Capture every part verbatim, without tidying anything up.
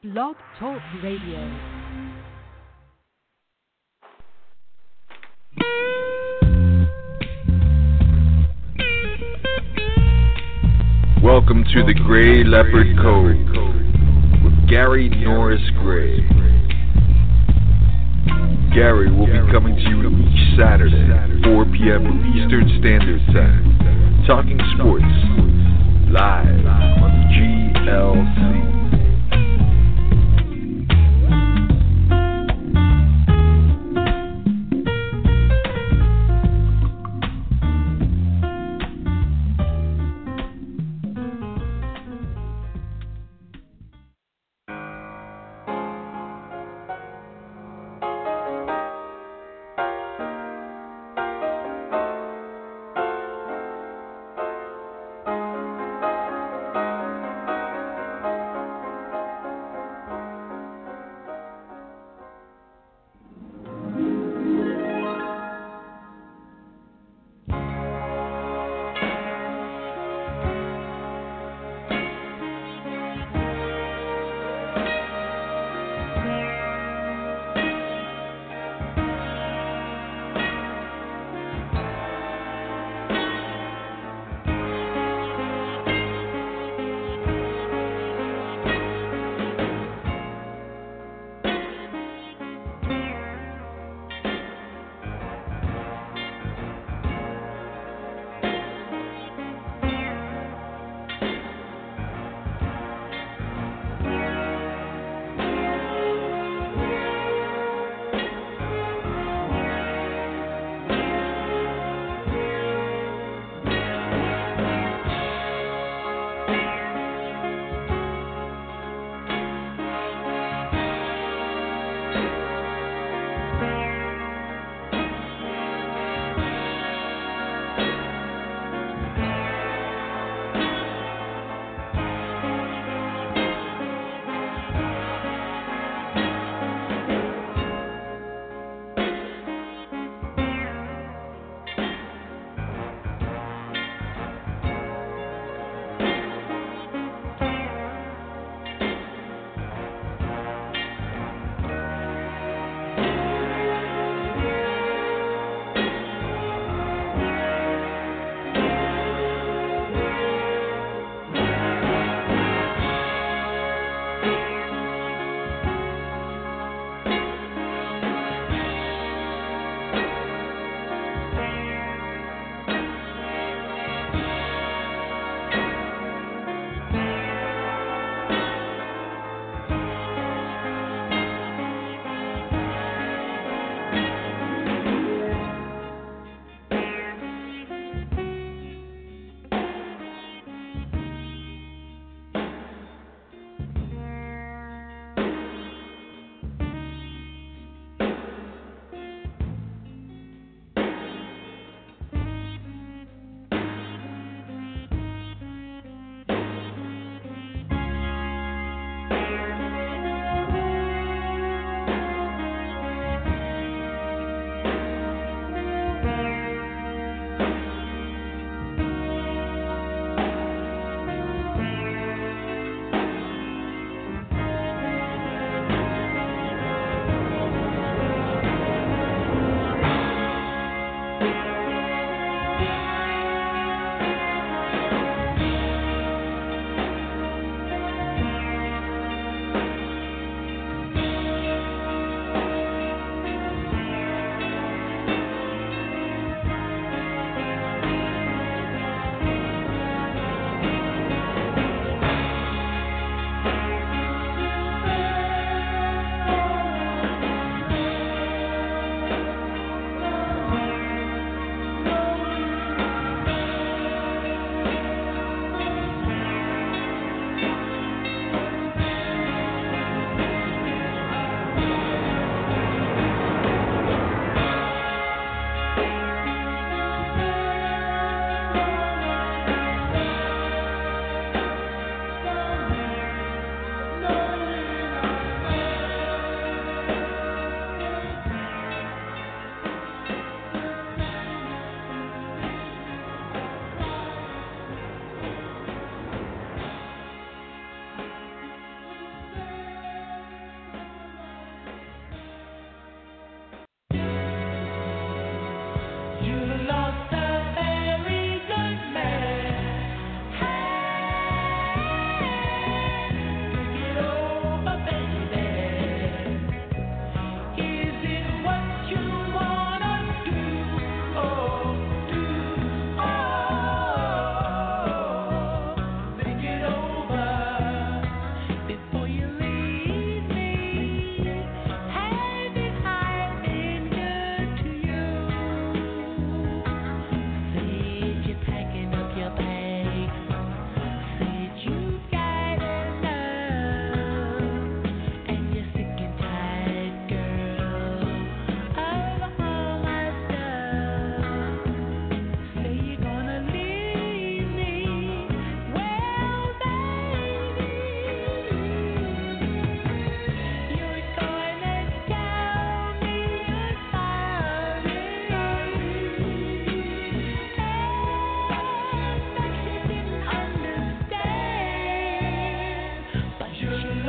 Blog Talk Radio. Welcome to the Gray Leopard Code with Gary Norris Gray. Gary will be coming to you each Saturday, four p.m. Eastern Standard Time, talking sports live on G L C.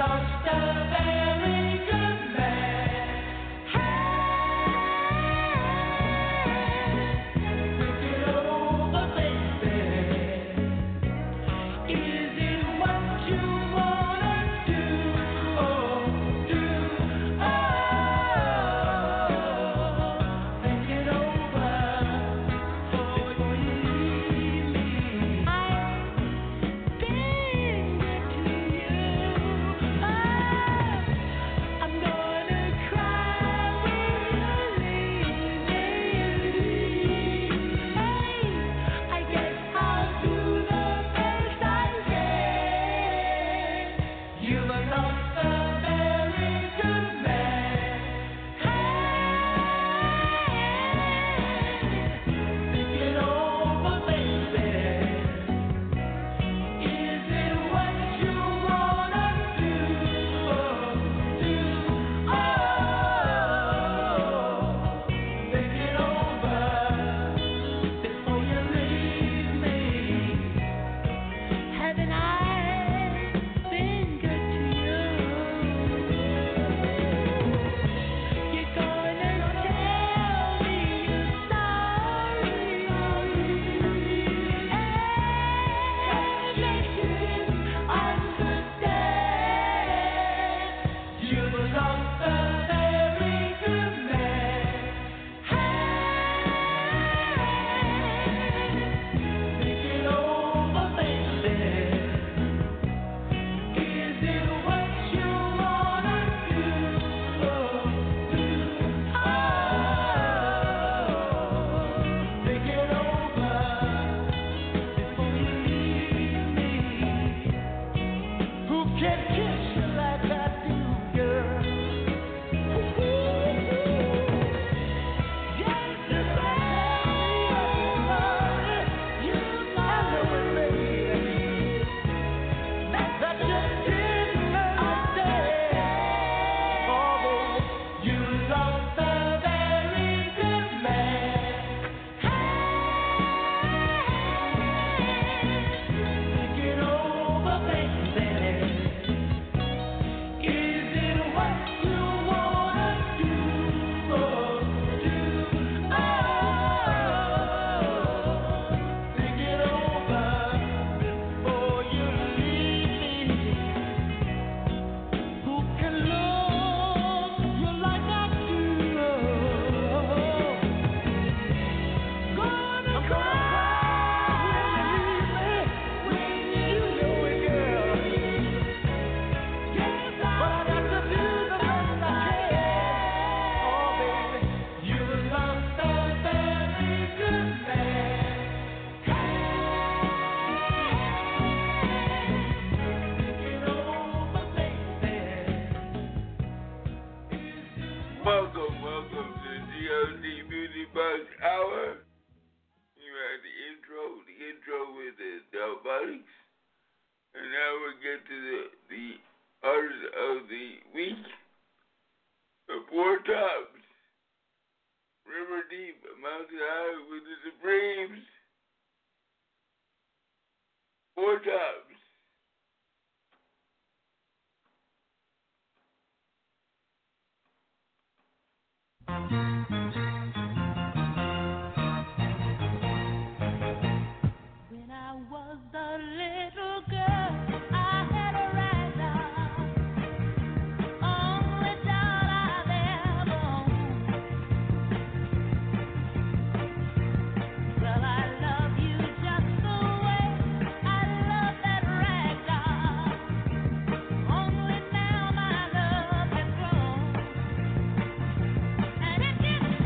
And it gets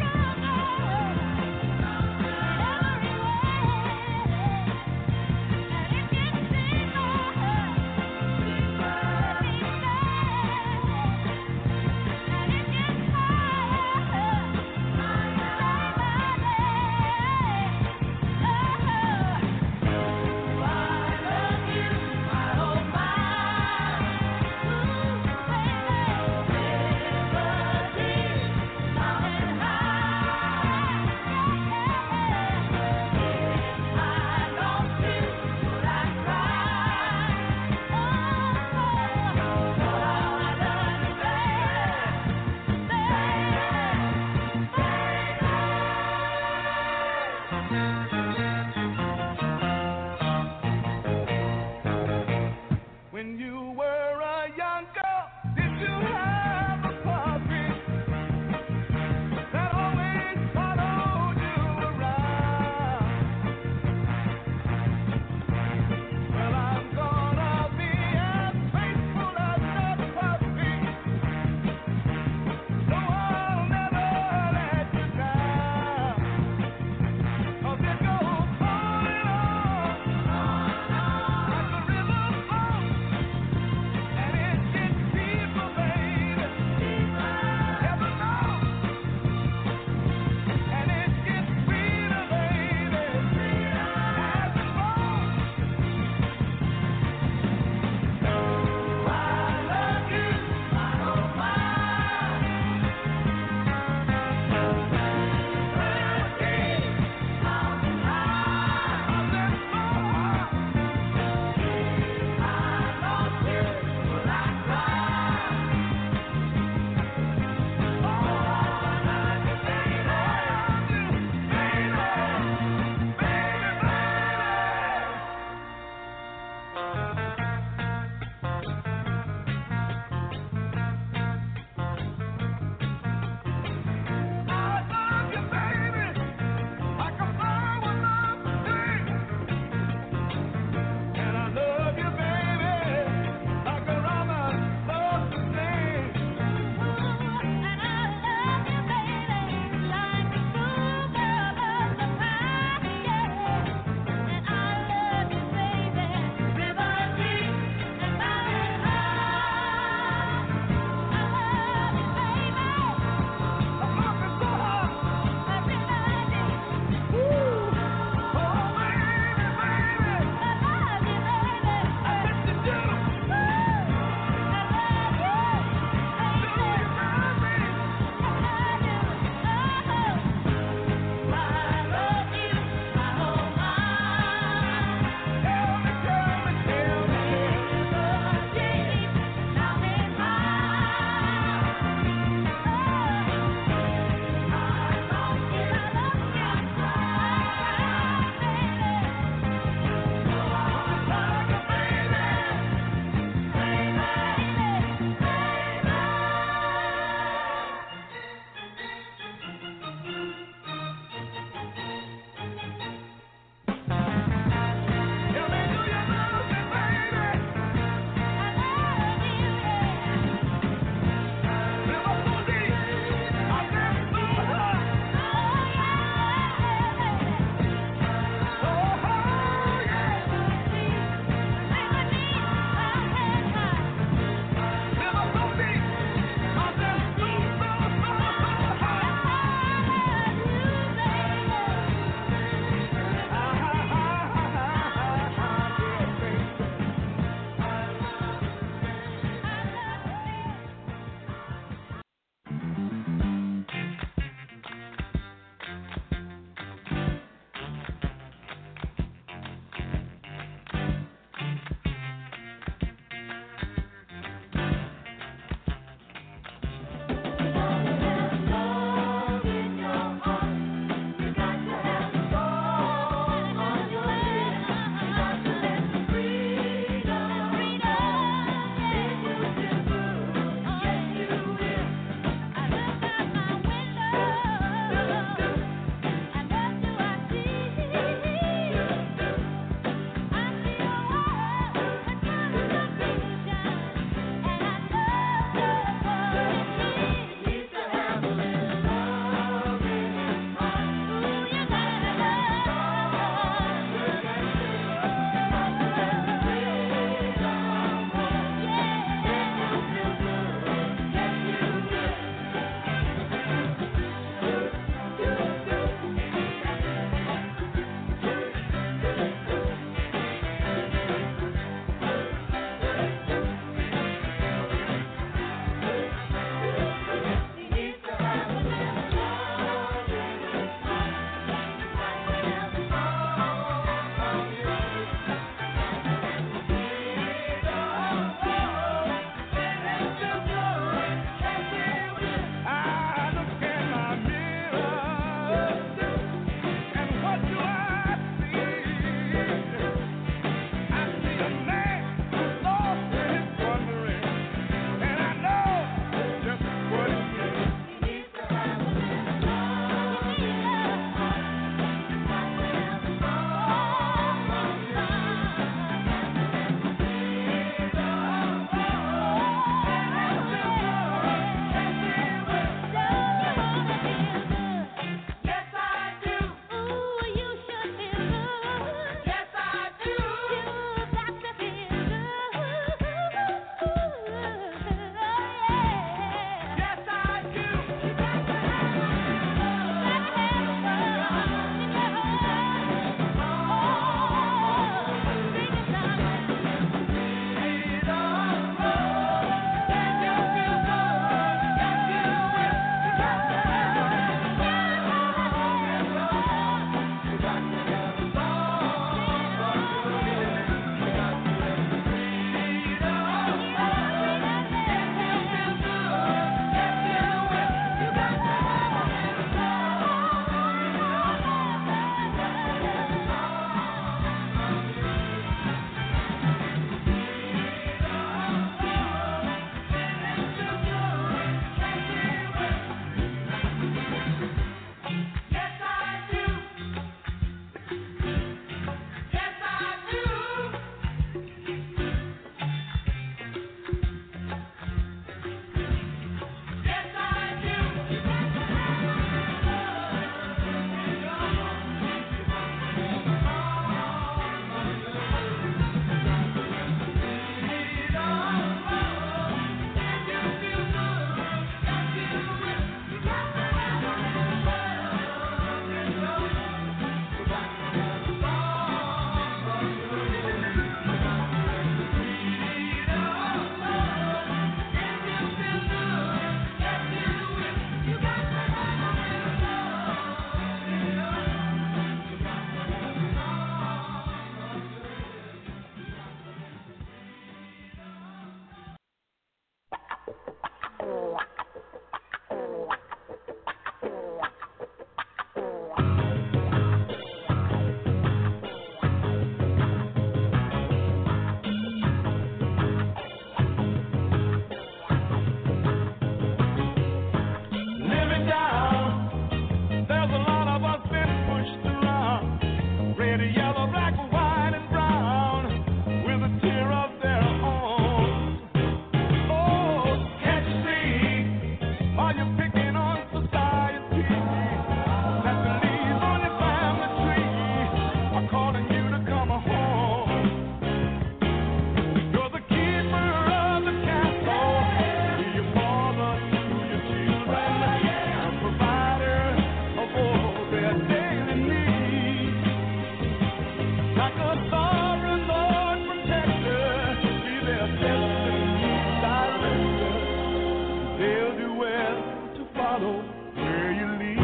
they'll do well to follow where you lead.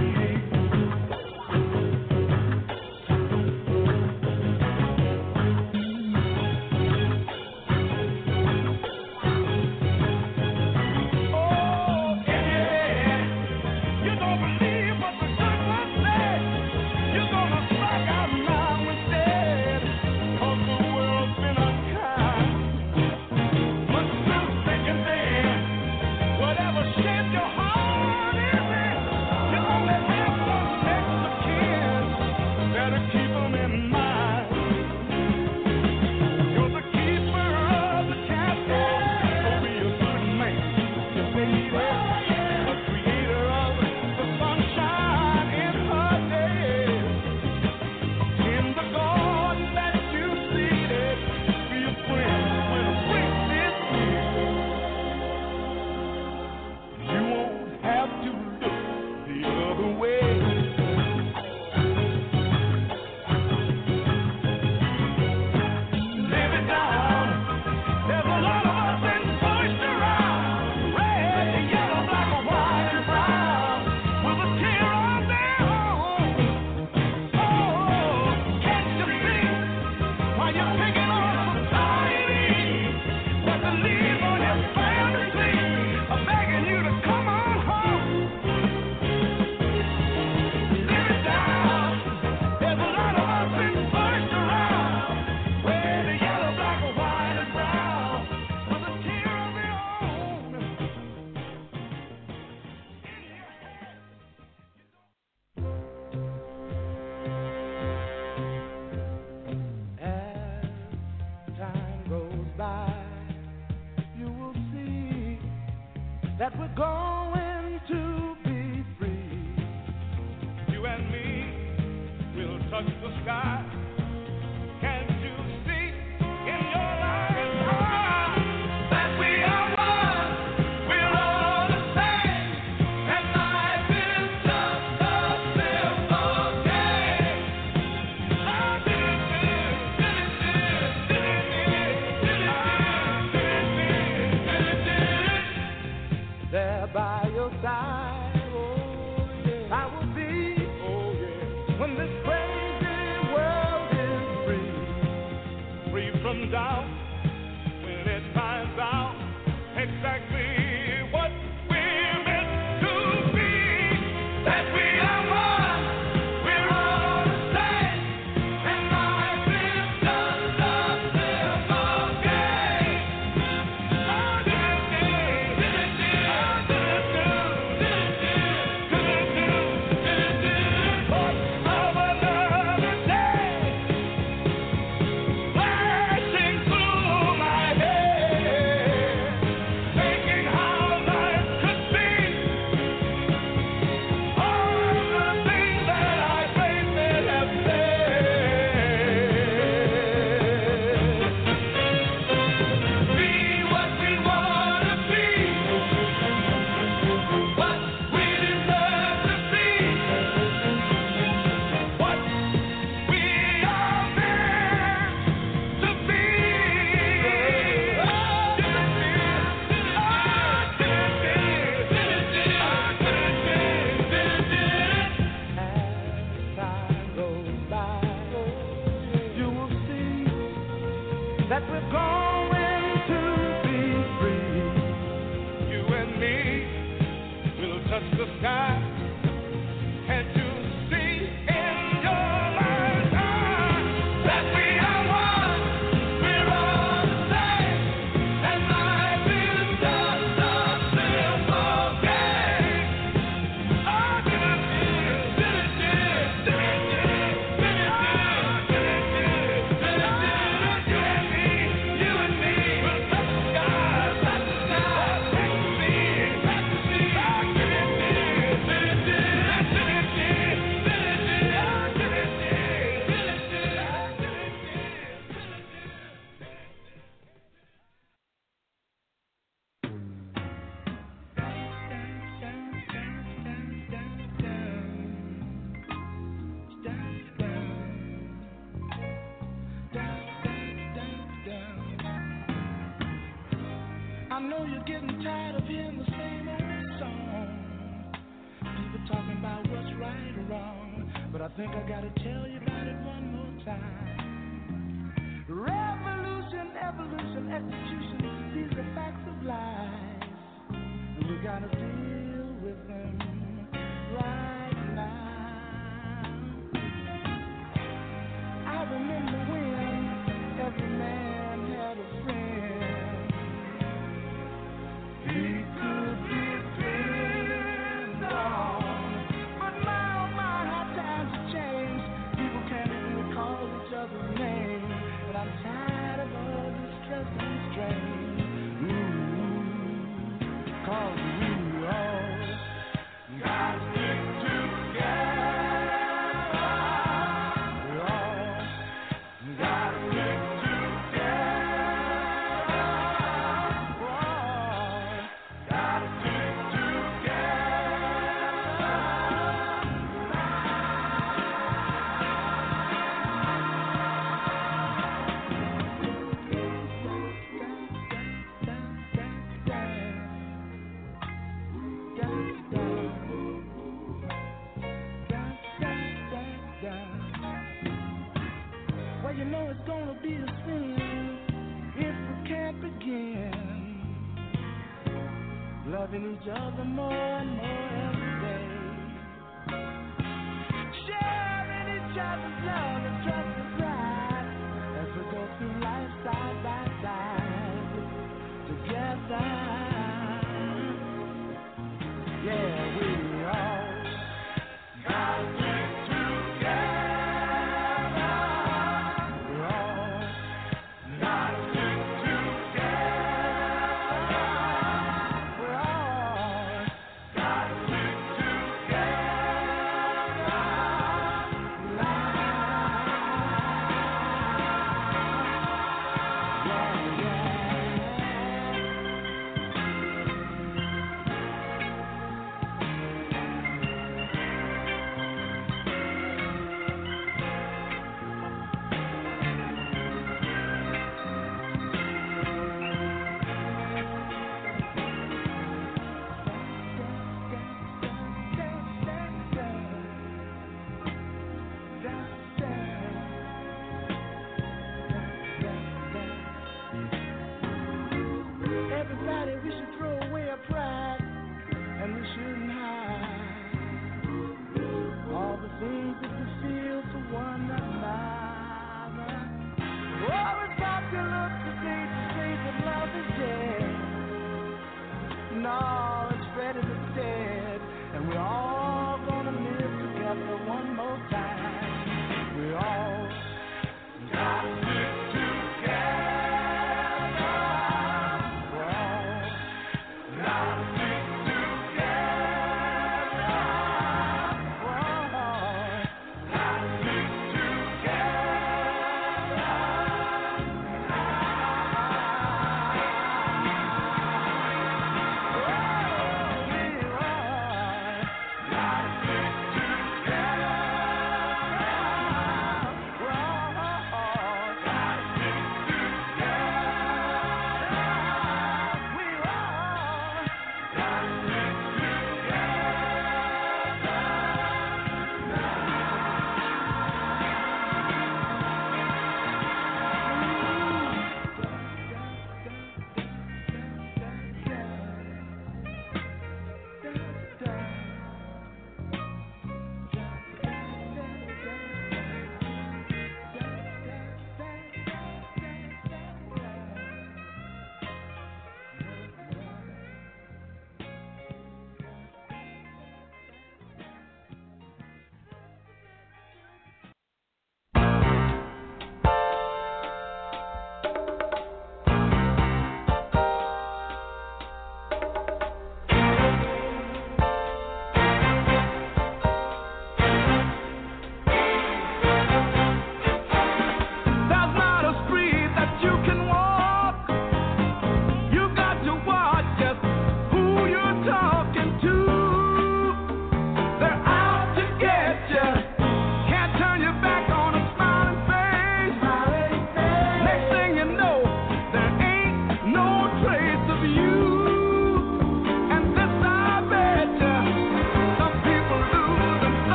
That we're going to be free. You and me will touch the sky. Can't you see in your eyes ah, that we are one? We're all the same, and life is just a simple game. Ah, did it, did it, did it, did it, did it, did it, did it, did it. There by your side, oh yeah, I will be, oh yeah, when this crazy world is free, free from doubt, when it finds out exactly what we're meant to be, that we are one, we're all the same, and life is just a simple game. Oh, did it, did it, did it, did it, did it, that we're going to be free. You and me will touch the sky. Can't you see in your eyes ah, that we are one? We're all the same, and life is just a simple game. Oh, did it, did it, did it, did it, did it, did it, did it, did it, did it, did it, you and me, you and me will touch the sky, touch the sky, touch the sea, touch the sea. Oh, did it, did it, did it. think I gotta tell you about it one more time. Revolution, evolution, execution, these are facts of life. And we gotta deal with them right now. I remember when every man had a friend. He could depend on. But my, oh my, how times have changed. People can't even call each other's name. And I'm tired of all this stress and strain. Ooh, cause we all gotta stick together. We all gotta stick together. We all gotta stick Well, you know it's gonna be a sin if we can't begin loving each other more and more every day, sharing each other's love and trust and pride as we go through life side by side together. Yeah, we all gotta stick together. We all gotta stick together. We all gotta stick together. Now.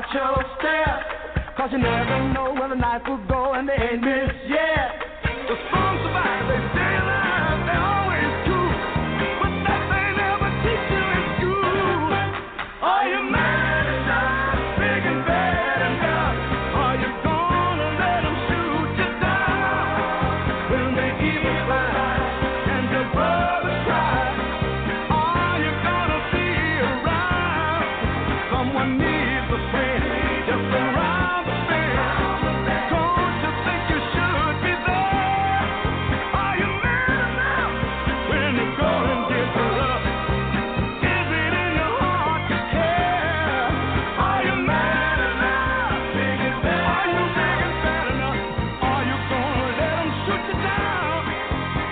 watch your step, cause you never know where the knife will go and they ain't missed yet. The strong survive, they stay alive, they always true, but that they never teach you in school. Are you mad enough, big and bad enough? Are you gonna let them shoot you down? When they even fly and your brothers cry, are you gonna be around? Someone needs a friend just around the bend. Don't you think you should be there? Are you mad enough when the going gets rough? Is it in your heart to care? Are you mad enough? Big and bad. Are you big and bad enough? Are you gonna let them shoot you down?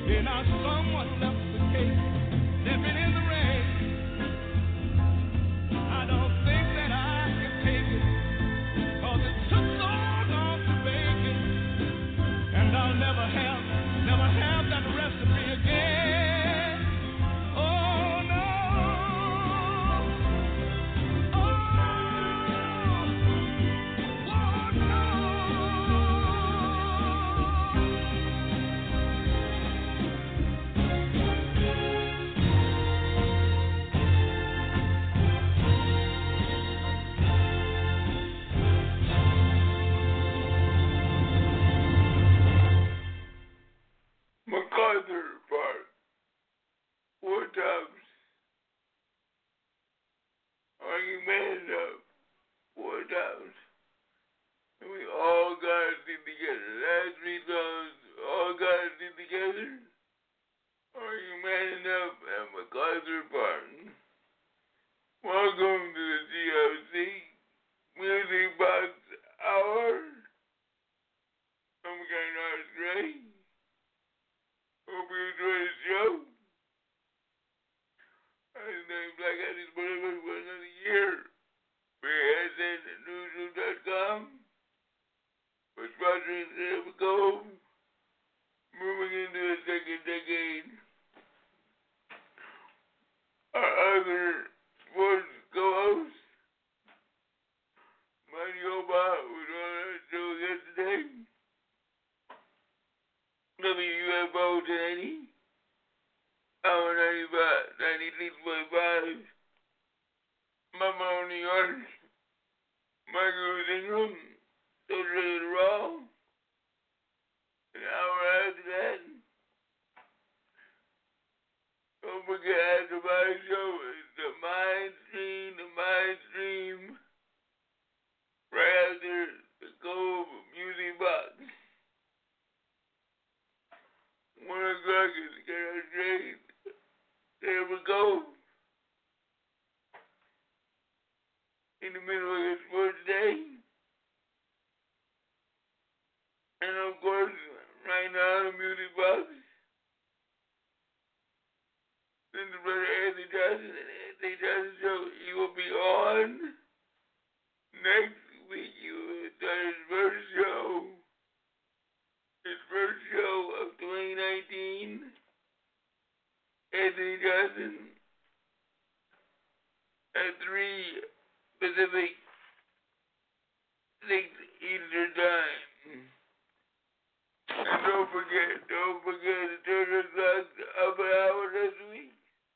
And now someone left the cake, living in the rain. I don't think that I can take it, 'cause it took so long to bake it. And I'll never have, never have that recipe again. Oh no. Oh, oh no. MacArthur Park, four times. Are you man enough? Four times. And we all got to be together. Last three times, all got to be together. Are you man enough at MacArthur Park? Welcome to the G L C Music Box Hour. I'm Ken Arts Gray. Hope you enjoy the show. I'm named Black Addis Boulevard for another year. We're S N newsroom dot com. We're sponsoring Silver Cove. Moving into the second decade. Our other sports co-host, Mighty Obot, was on our show yesterday. W F O ninety, hour ninety-five, ninety-six point five, Mama, New York, Michael Ingram, Social Raw. An hour after that, don't forget after my show is the Mind Stream, the Mind Stream, right after the Cove Music Box. One o'clock is get our straight. There we go. In the middle of the sports day. And of course, right now, the music box. Then the brother Anthony Johnson and Anthony Johnson show, he will be on next week. He will start his first show. His first show of twenty nineteen, Anthony Johnson, at three Pacific, six Eastern Time. And don't forget, don't forget the third o'clock, up an hour this week,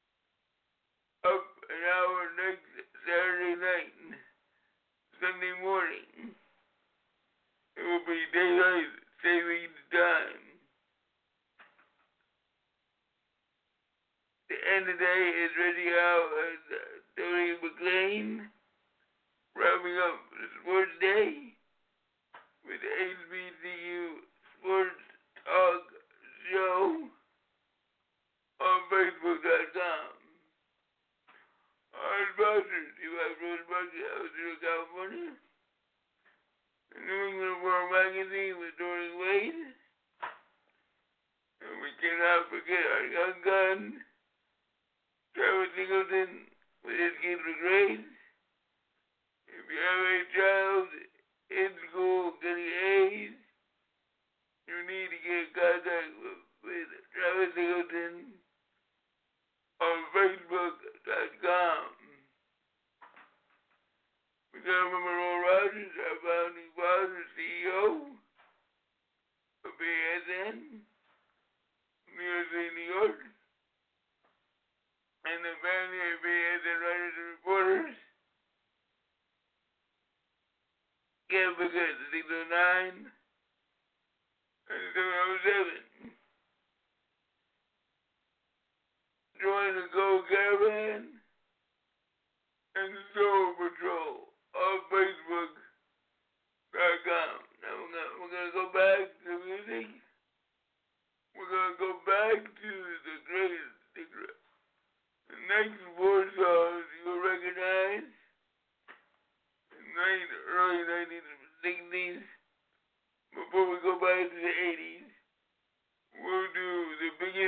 up an hour next Saturday night, Sunday morning. It will be daylight saving time. The end of the day is ready out as uh, Tony McLean wrapping up the sports day with the H B C U Sports Talk Show on Facebook dot com. Our sponsors, U S Road Budget, Elsinore, California. The New England World Magazine with Doris Wade. And we cannot forget our young gun, Travis Singleton, with his kids for grades. If you have a child in school getting A's, you need to get in contact with, with Travis Singleton on Facebook dot com. We got remember Earl Rogers, our founding father, C E O of A S N, New York City, New York, and the family of A S N writers and reporters. Can't forget the six oh nine and the seven oh seven. Join the Go Caravan and the Soul Patrol on Facebook dot com. Now we're gonna, we're gonna go back to music. We're gonna go back to the greatest, the, the next four songs you'll recognize in the early nineteen sixties. Before we go back to the eighties, we'll do the biggest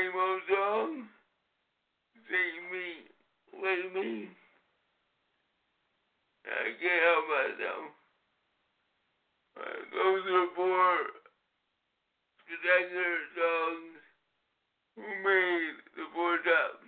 same old song. Take me, with me. I can't help myself. I go to four spectacular songs who made the four tops.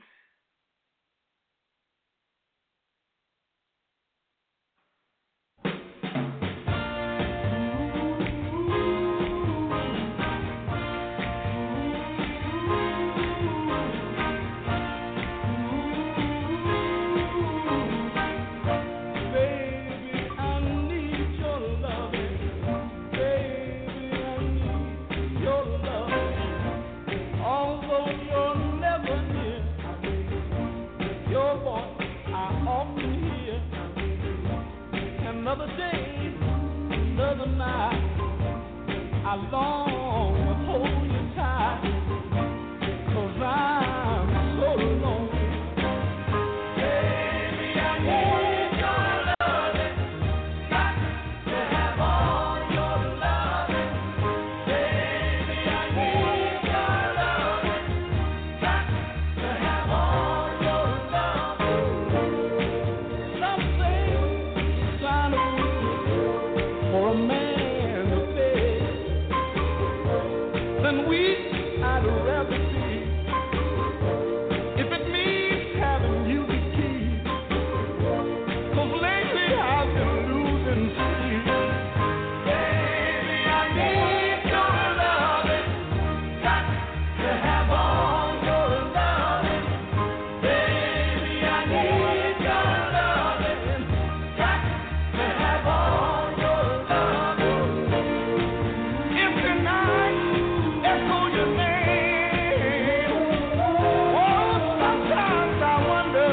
Another day, another night, I long to hold you tight, 'cause I'm so lonely. Baby, I need your loving, got to have all your loving. Baby, I need your loving, got to have all your loving. Some say sign of for a man to pay, then we I'd rather see. If it means having you to keep, 'cause lately I've been losing sleep. Baby, I need your loving, got to have all your loving. Baby, I need your loving, got to have all your loving. If tonight echo your name, oh, sometimes I wonder,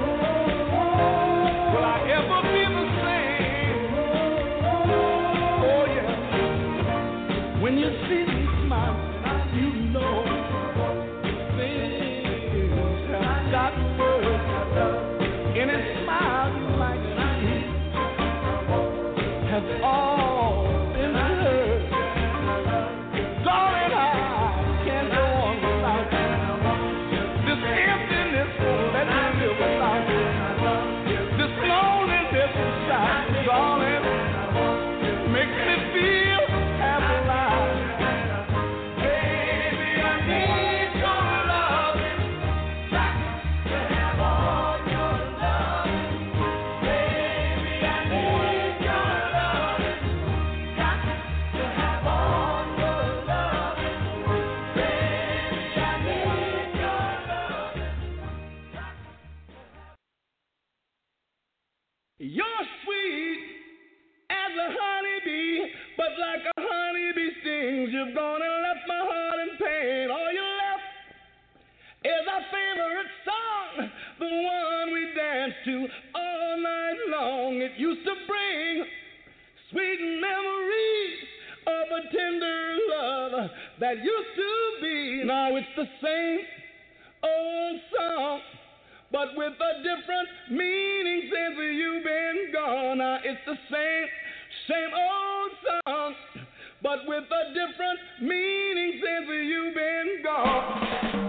will I ever be the same? Oh yeah, when you see me smiling, you know things have gotten worse. Any smile you might see has all been hurt. Darling, I can't go on without you. This emptiness won't let me live without you. This loneliness inside, darling, makes me feel half alive. Baby, I need your loving, got to have all your loving. Baby, I need your loving, got to have all your loving. Baby, I need your loving. You're sweet as a honeybee, but like a honeybee stings, you've gone and left my heart in pain. All you left is our favorite song, the one we danced to all night long. It used to bring sweet memories of a tender love that used to be. Now it's the same old song, but with a different meaning since you've been gone. Now it's the same, same old song, but with a different meaning since you've been gone.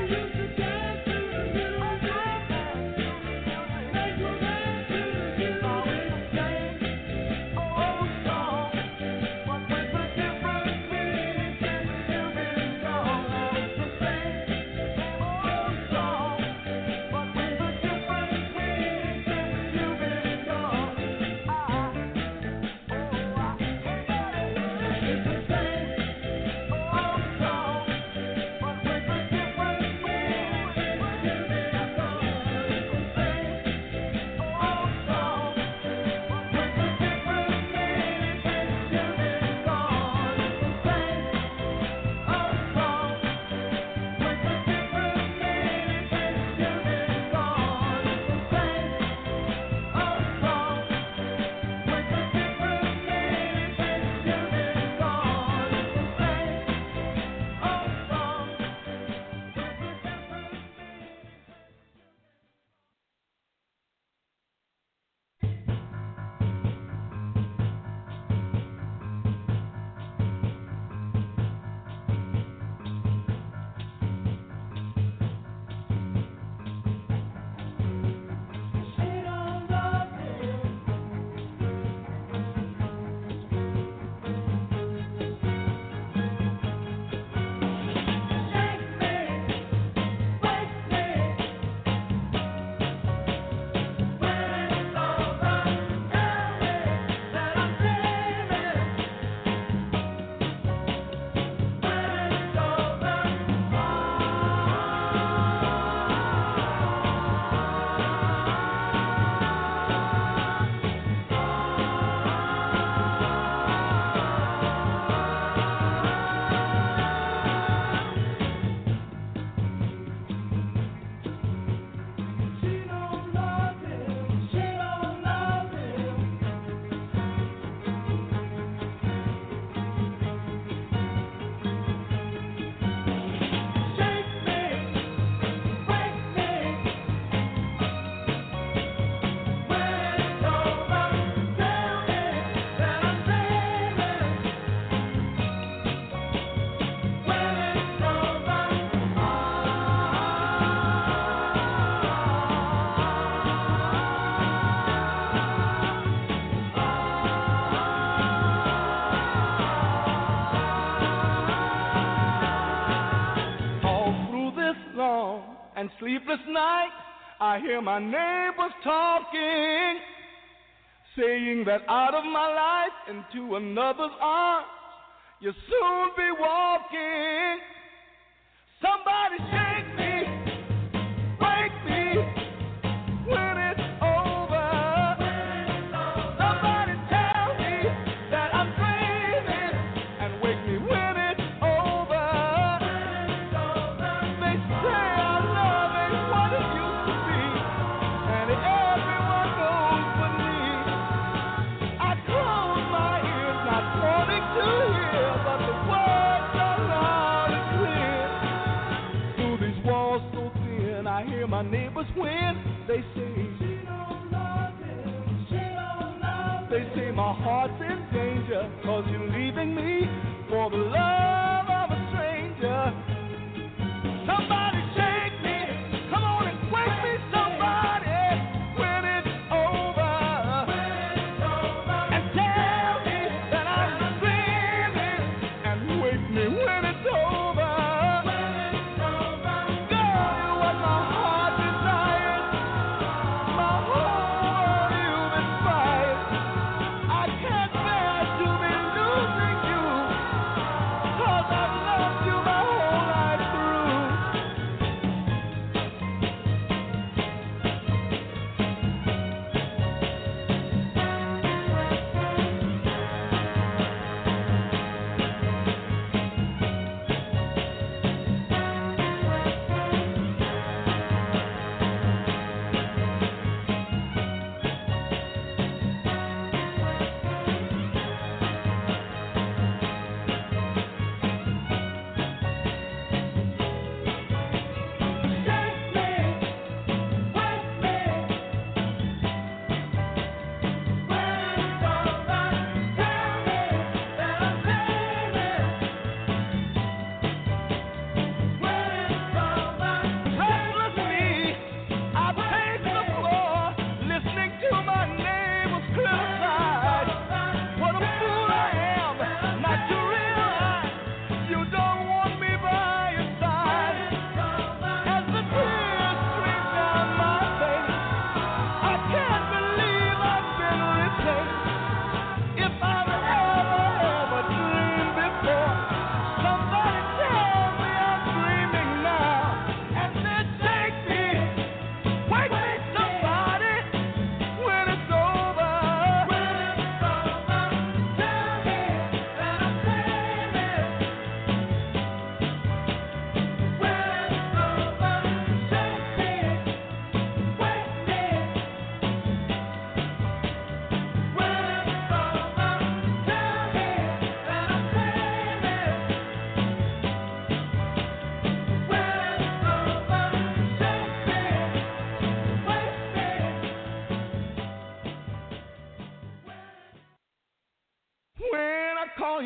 and sleepless night, I hear my neighbors talking, saying that out of my life into another's arms, you'll soon be walking. Somebody shake me, wake me when it's over. Somebody tell me that I'm dreaming and wake me when it's over. They say our love ain't what it used to be, and everyone knows but me. I close my ears, not wanting to hear, but the words are loud and clear. Through these walls so thin, I hear my neighbors when they say, she don't love him, she don't love him. They say my heart's in danger, cause you're leaving me for the love of a stranger. Somebody shake me, come on and wake me, somebody, when it's over. And tell me that I'm dreaming, and wake me when it's over. Girl, you're what my heart desires, my whole world you've inspired. I can't bear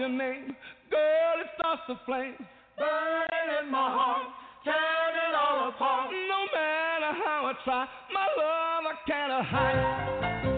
your name. Girl, it starts to flame, burning in my heart, tearing it all apart. No matter how I try, my love I can't hide.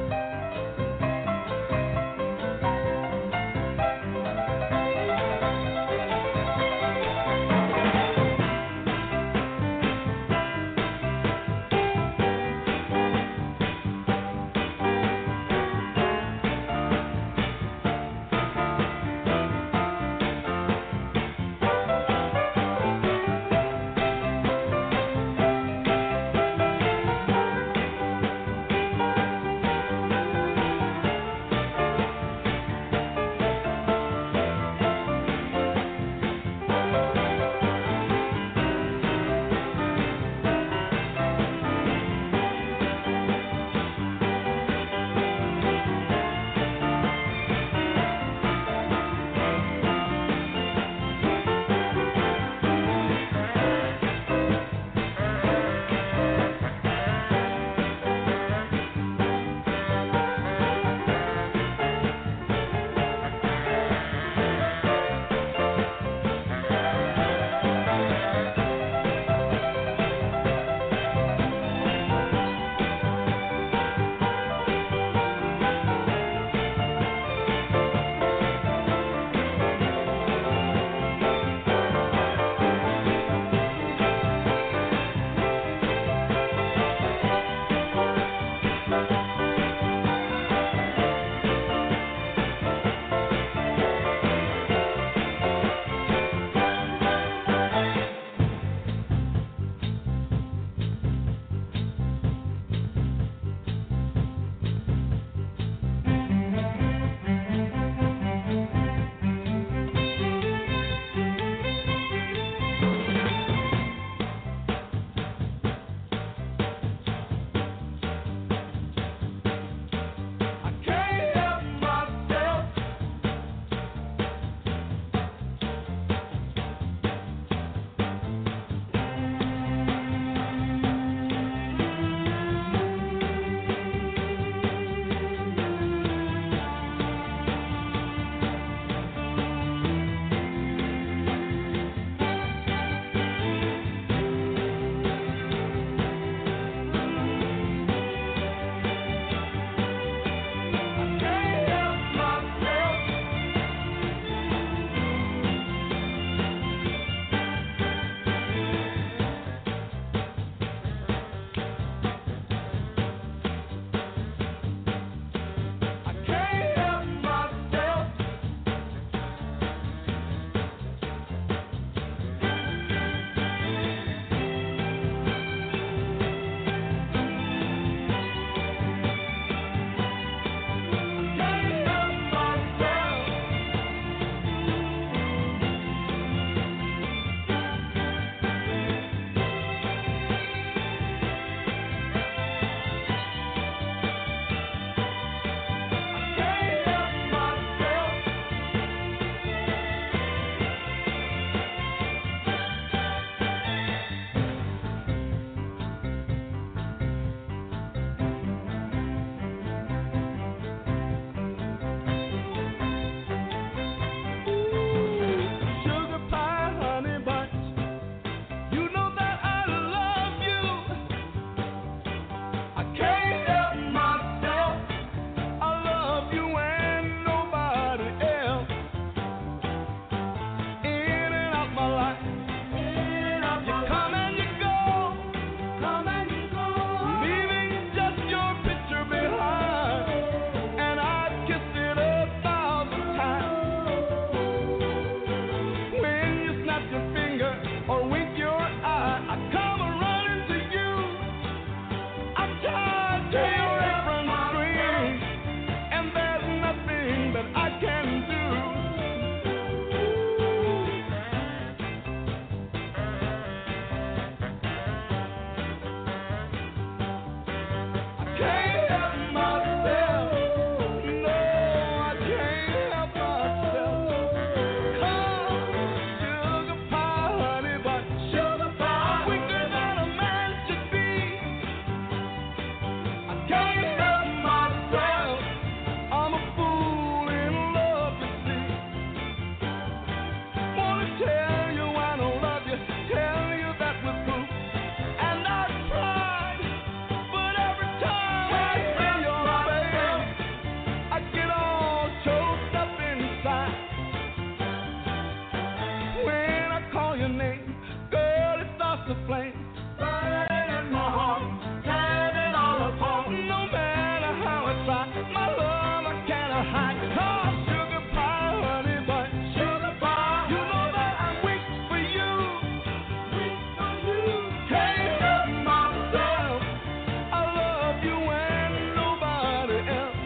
the flame burning in my heart, turning all apart. No matter how I try, my love I cannot hide. Oh, sugar pie, honey bun, sugar pie. You know that I'm weak for you, weak for you. Can't help myself. I love you and nobody else.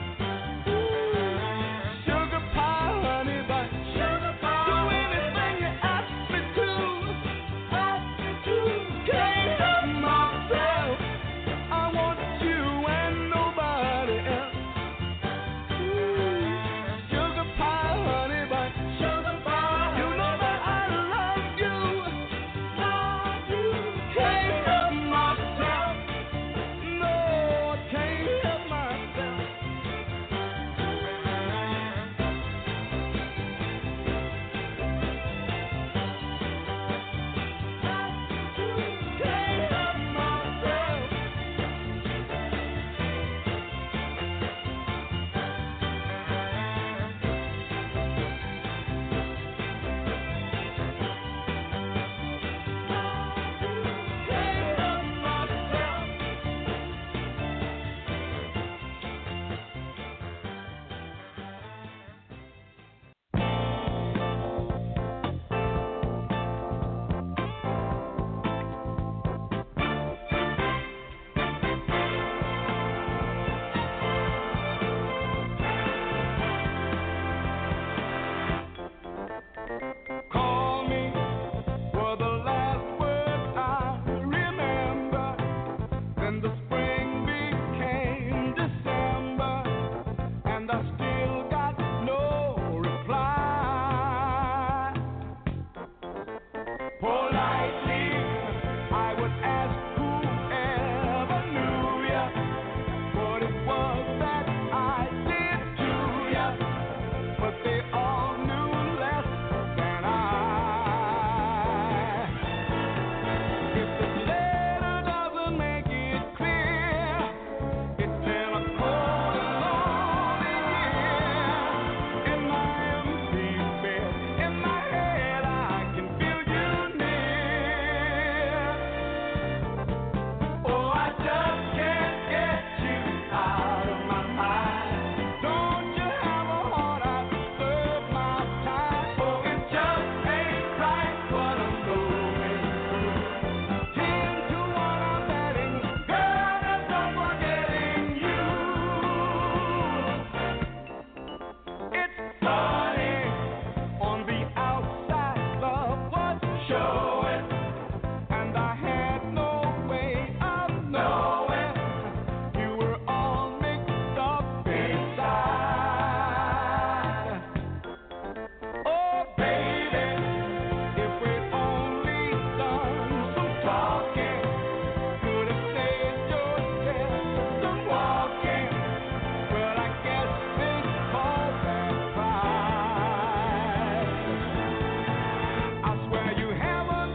Sugar pie, honey bun, sugar pie. Do anything you ask me to, ask me to. Can't help myself. I want you and nobody else. Sugar pie, honey bun, sugar pie. You know that I love you, love you. Can't help myself. No, I can't help myself. Can't help myself. Can't help myself. Call me were the last words I remember. Then the spring became December, and I still got no reply. Politely, I would ask whoever knew ya what it was that I did to ya, but they all knew less than I. If this letter doesn't make it clear, it's been a cold and lonely year. In my empty bed, in my head, I can feel you near. Oh, I just can't get you out of my mind. Don't you have a heart? I serve my time. Oh, it just ain't right what I'm going through. Ten to one I'm betting, girl, there's no forgetting you. It's funny, on the outside love was showing, and I had no way of knowing you were all mixed up inside. Oh, baby, if we'd only done some talking, could have saved yourself some walking. Well, I guess they call that pride. I swear you haven't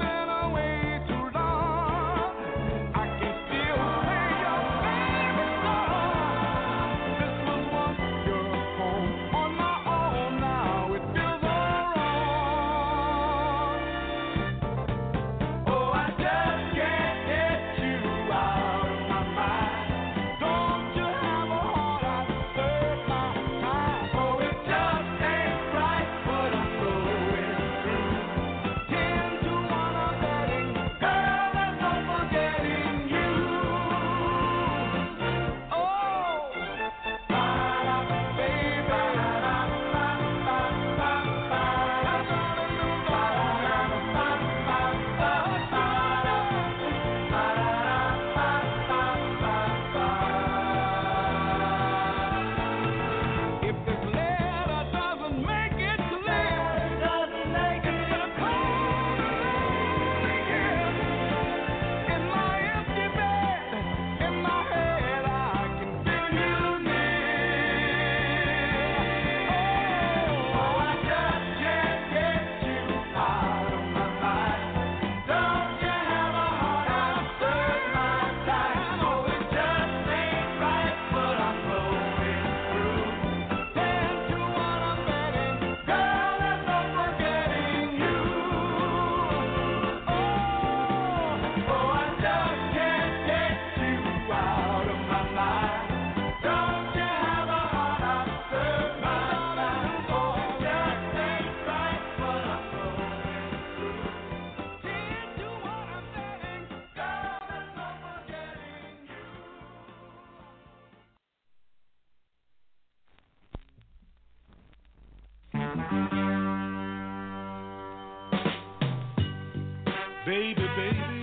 baby, baby.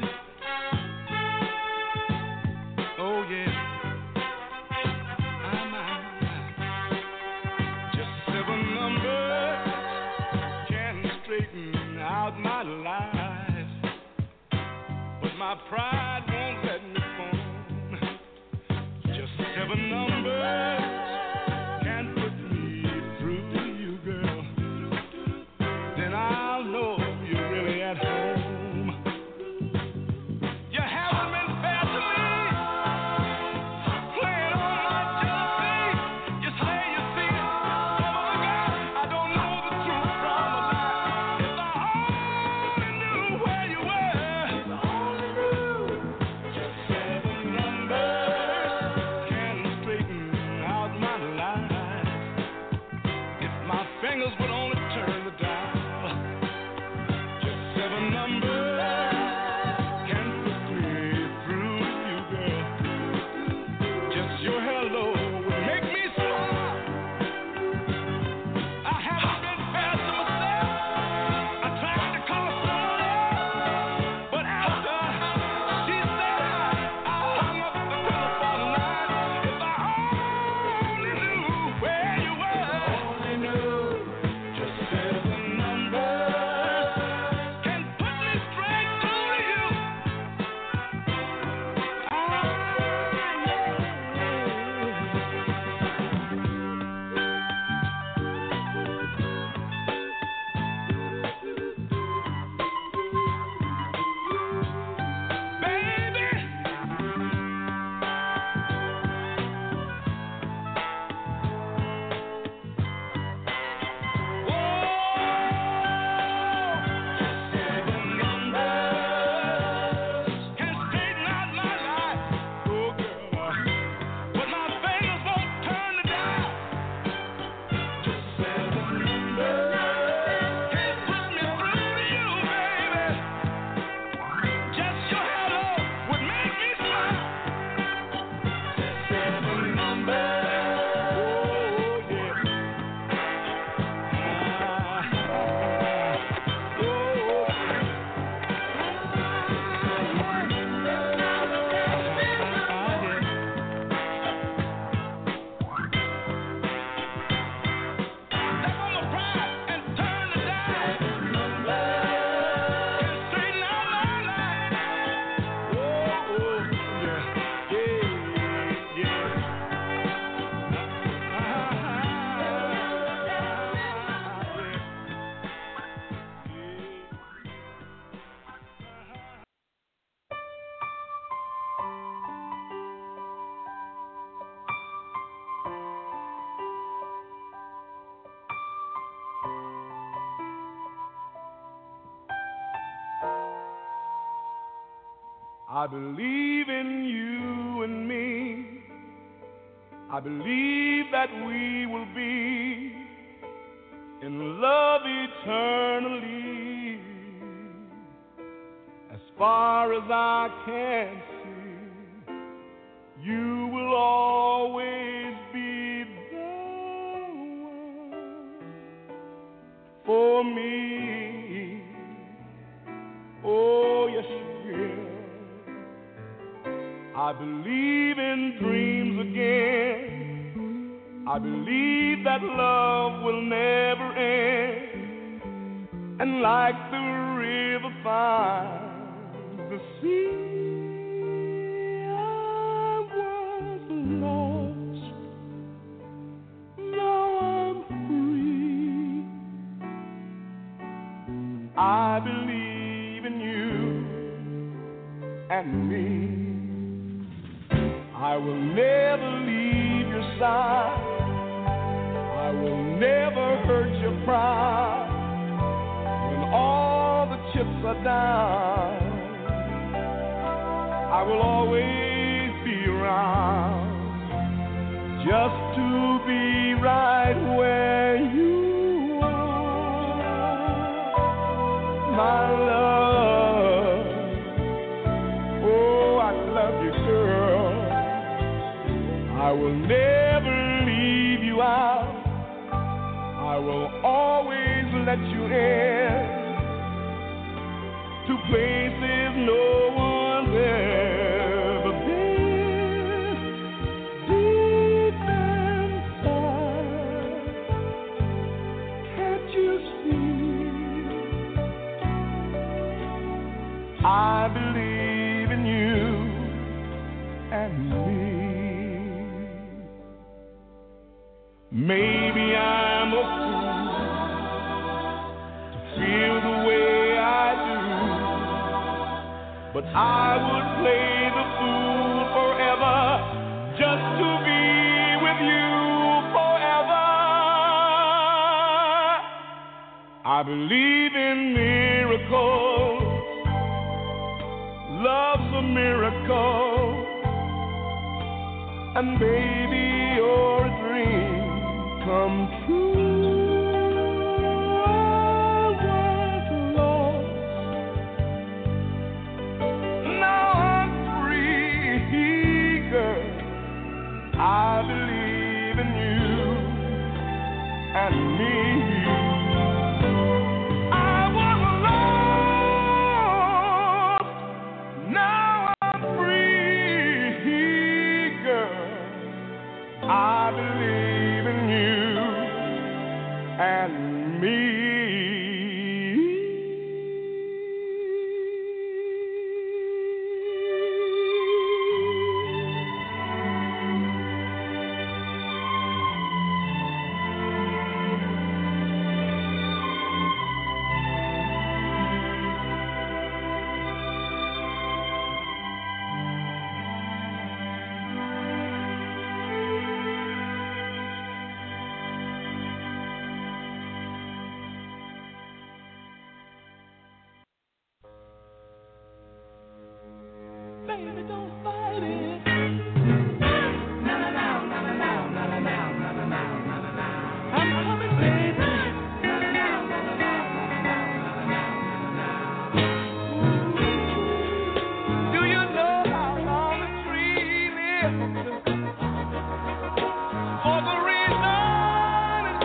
Oh yeah, I'm just seven numbers can straighten out my life, but my pride won't let me phone. Just seven numbers can put me through to you, girl. Then I'll know you're really at home. You haven't been fair to me, playing on my jealousy. You say you see some other guy. I don't know the truth from a lie. If I only knew where you were, if I only knew. Just seven numbers can straighten out my life. If my fingers would only turn the dial, just seven numbers can put me through to you, girl. Just your hello would make me smile. I haven't been fair to myself. I tried to call someone, but after she said hi, I hung up the telephone line. If I only knew where you were, only knew. Just seven numbers can put me straight through to you. Ah, baby. Seven numbers can straighten out my life, oh girl, but my fingers won't turn the dial. Just seven numbers can put me through to you, baby. Just your hello would make me smile. Seven numbers, oh yeah. Step on my pride and turn the dial. Can straighten out my life. Oh, oh, yeah, yeah, yeah. I believe in you and me. I believe that we will be in love eternally. As far as I can see, you will always be the one for me. Oh, yes, you will. I believe in dreams again. I believe that love will never end. And like the river finds the sea, I was lost. Now I'm free. I believe in you and me. I will never leave your side. I will never hurt your pride. When all the chips are down, I will always be around, just to be right where you are, my love. Oh, I love you, girl. I will never leave you out. I will always let you in to play places no one's ever been. Deep inside, can't you see? I believe in you and me. Maybe I'm a fool to feel the way I do, but I would play the fool forever just to be with you forever. I believe in miracles. Love's a miracle, and baby, you're a dream come true. I was lost, now I'm free, girl. I believe in you and me. I was lost, now I'm free, girl. I believe in you and me. Baby, don't fight it. Na na na na na na na na na na na na. I'm coming, baby. Na na na na na na na na na. Do you know how long the tree lives? For the reason it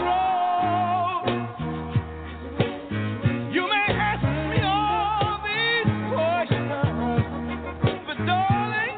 grows. You may ask me all these questions, but darling,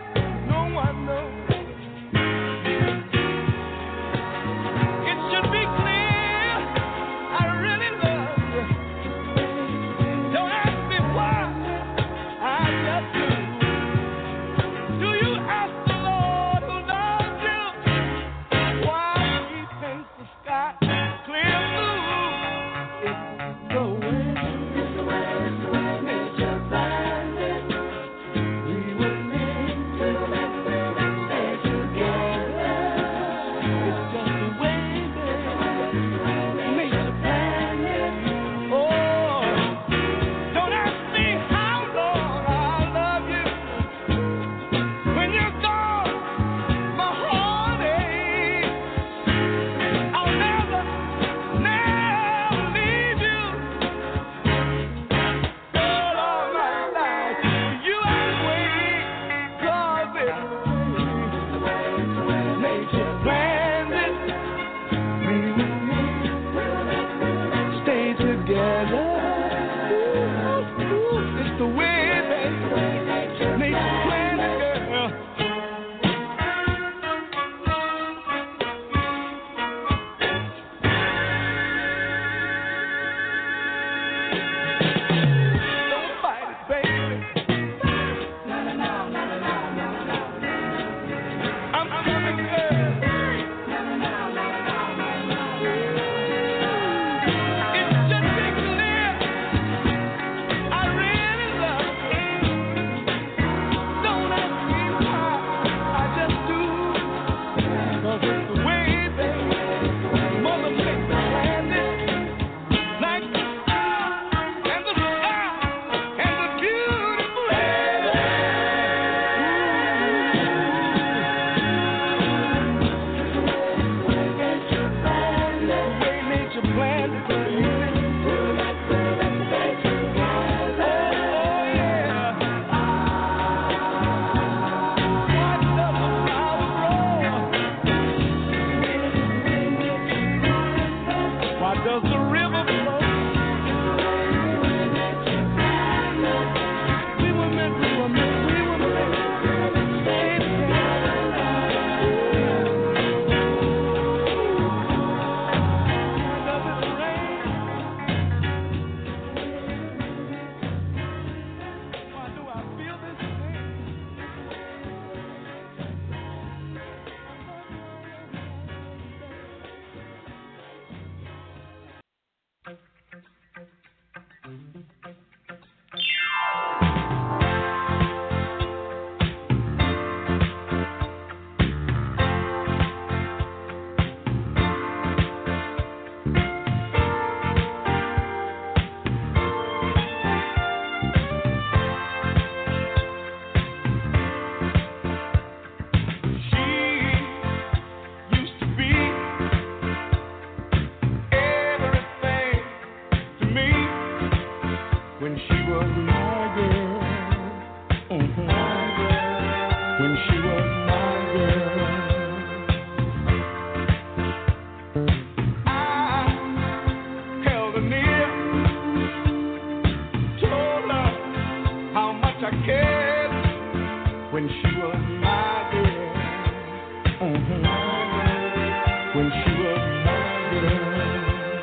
I cared when she was my girl. Mm-hmm. When she was my girl.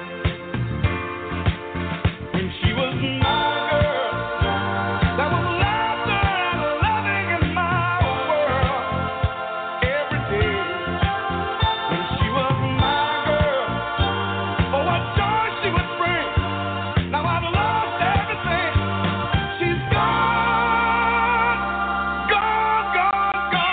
When she was my girl. There was laughter and loving in my world every day. When she was my girl. Oh, what joy she would bring. Now I've lost everything. She's gone, gone, gone, gone.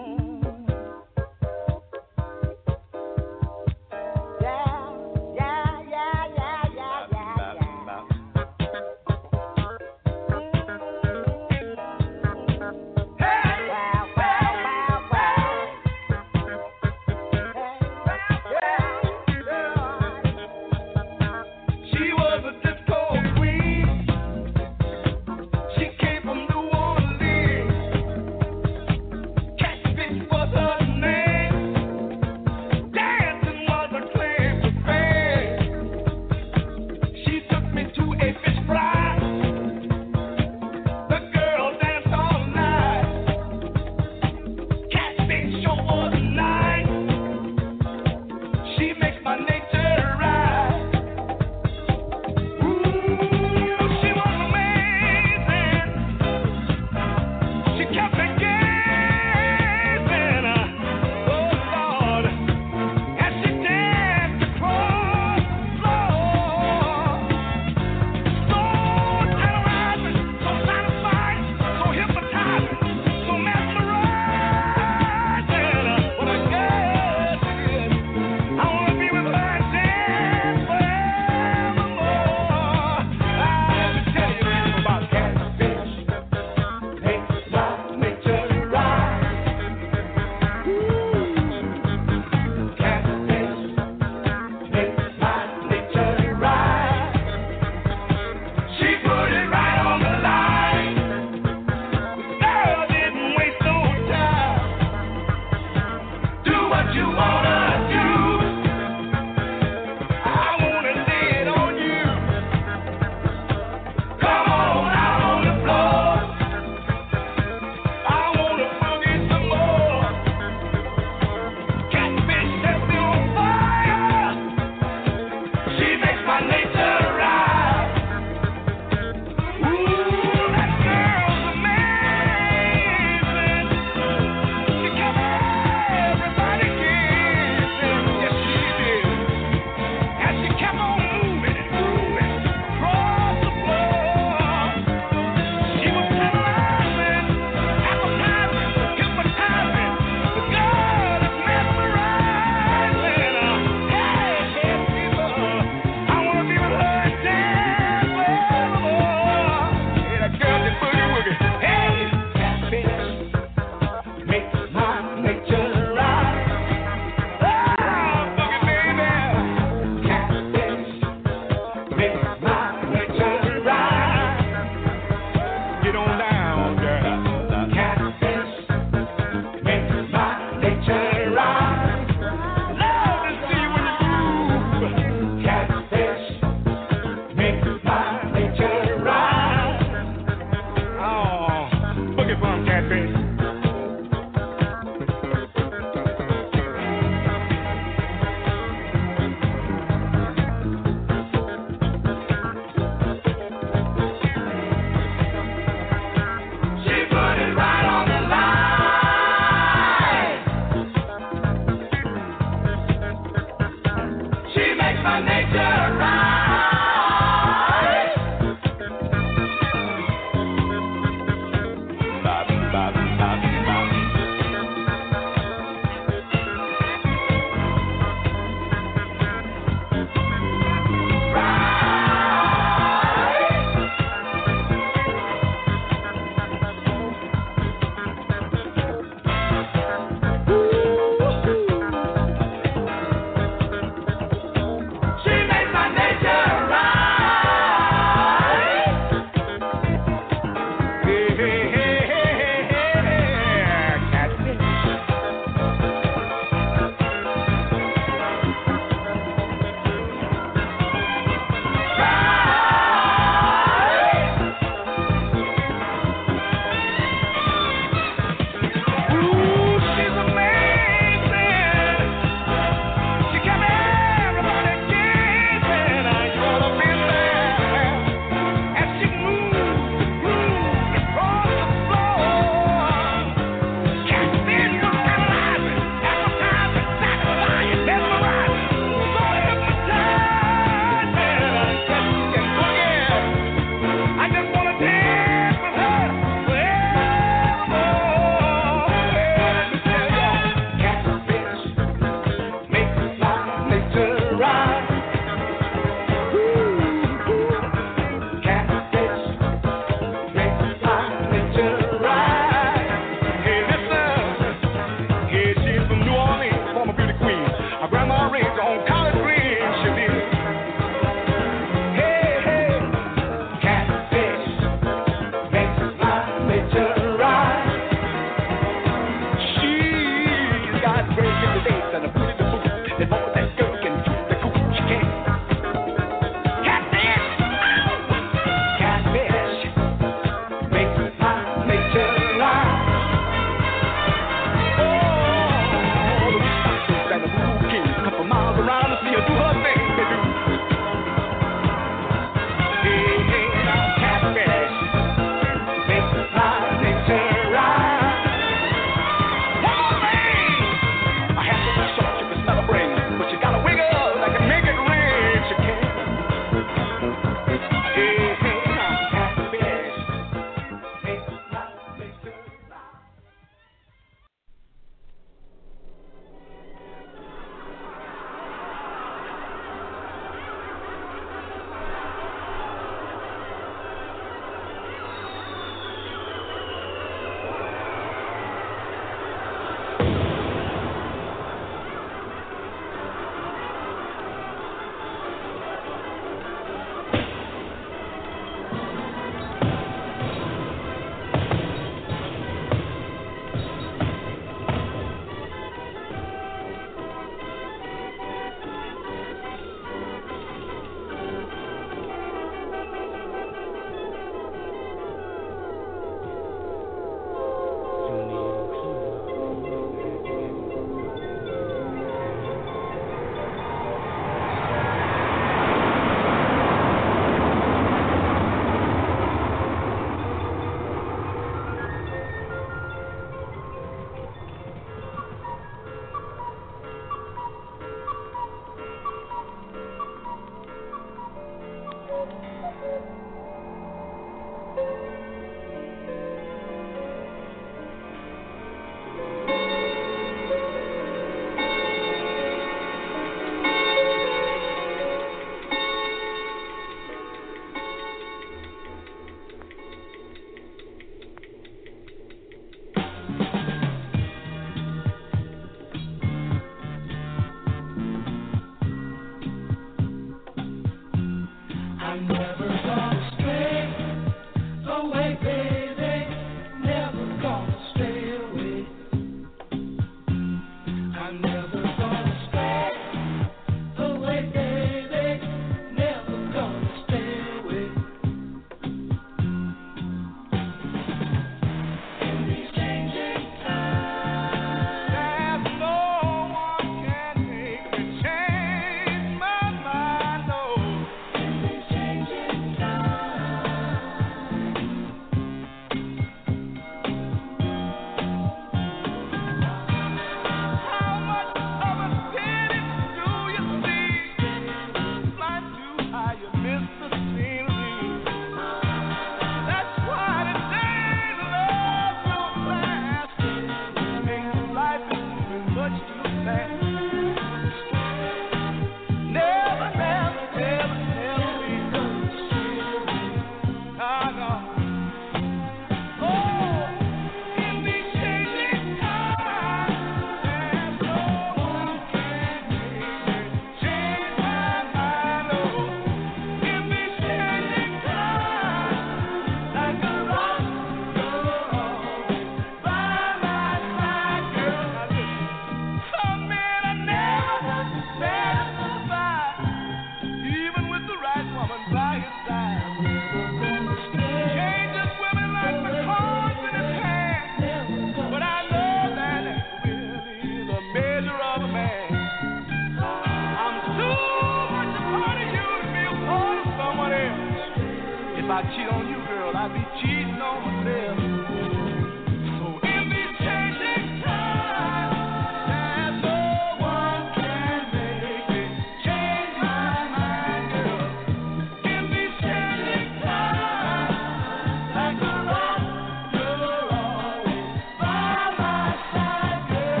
cheat on you, girl, I'd be cheating on myself. So in these changing times, there's no one can make me change my mind, girl. In these changing times, like a rock, you're always by my side, girl.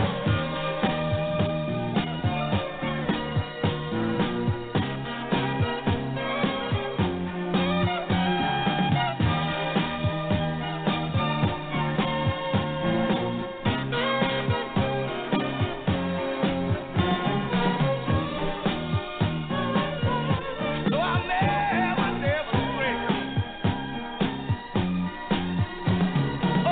So I'll never, never regret. Oh,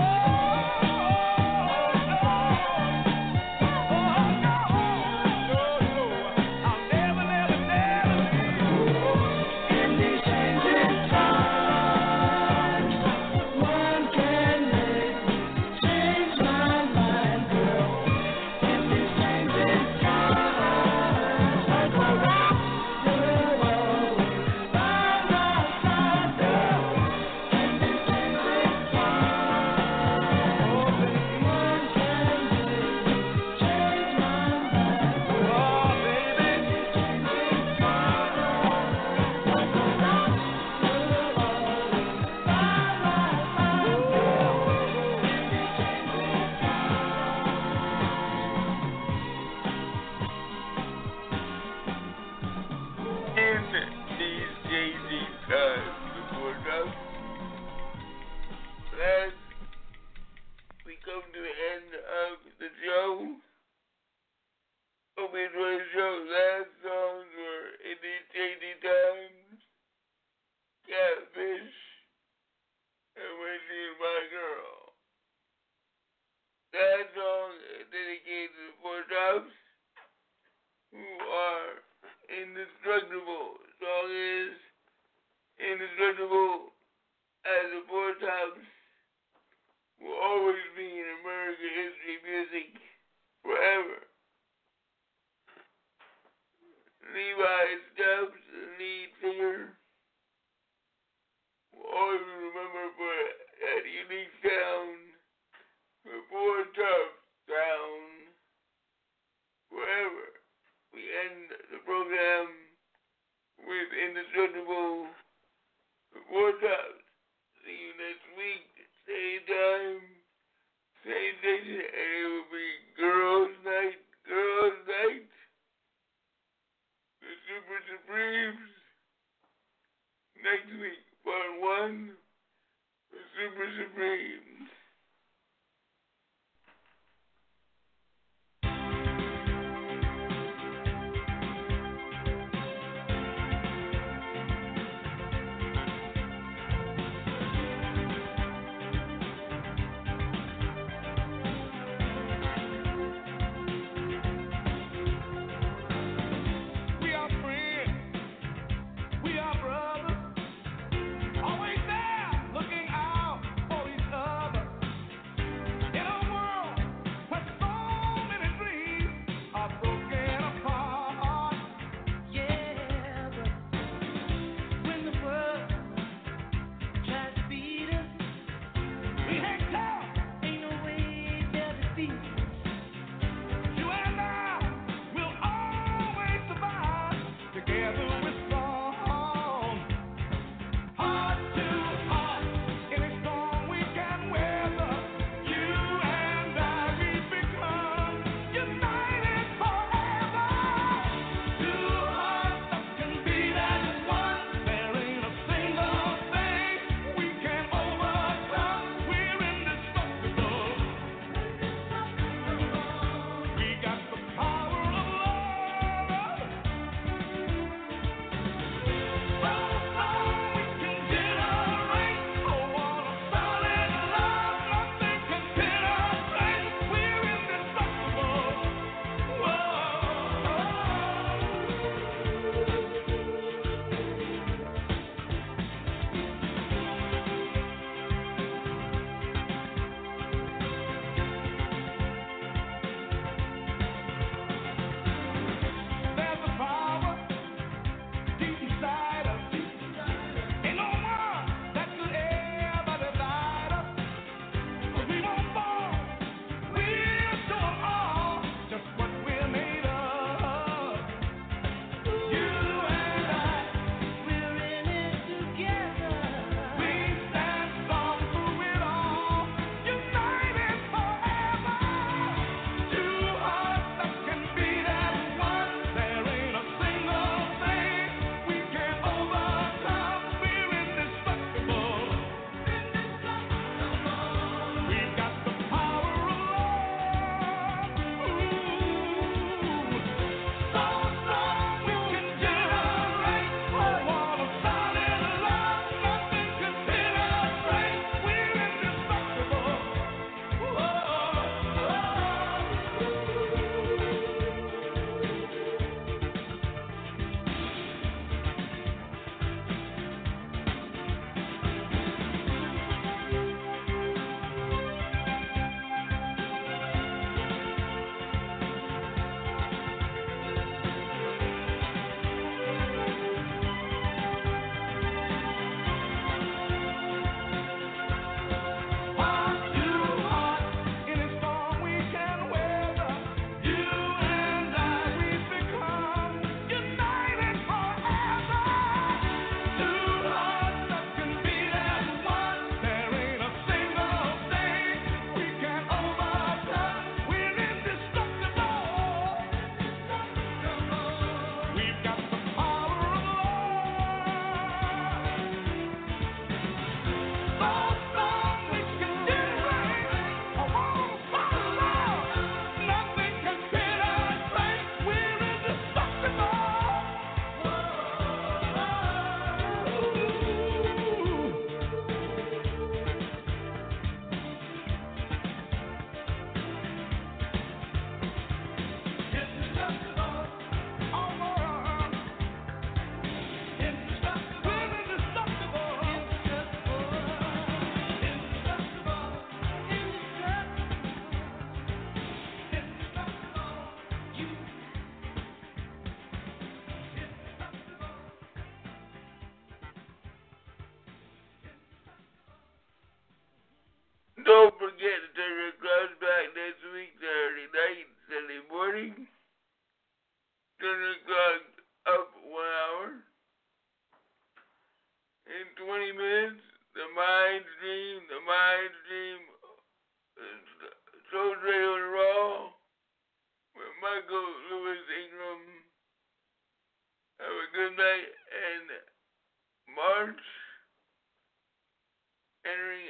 no. Oh, no. No, no. I'll never, never, never leave you. In these changing times, one can make me change my mind, girl. In these changing times, like a rock, you're always by my side, girl. In these changing times, oh baby, one can make me change my mind, girl. Oh baby, in these changing times, like a rock, you're always by my side, girl. In these changing In these changing times before us, last we come to the end of the show. Hope you enjoyed the show. Last songs were In These Changing Times, Catfish, and When She's My Girl. That song is dedicated to the four tops who are indestructible. The song is indestructible as the four tops will always be in American history music forever. Levi Stubbs, the lead singer, will always be remembered for that unique sound, the four tops sound forever. We end the program with Indestructible, the four tops. See you next week, same time, same station, and it will be Girls Night, Girls Night. The Super Supremes. Next week, part one, the Super Supremes. We are friends. We are brothers. Always there, looking out for each other.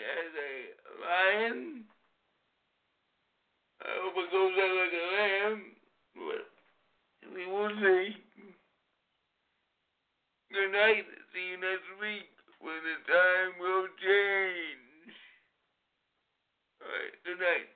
as a lion. I hope it goes out like a lamb, but we will see. Good night. See you next week when the time will change. All right. Good night.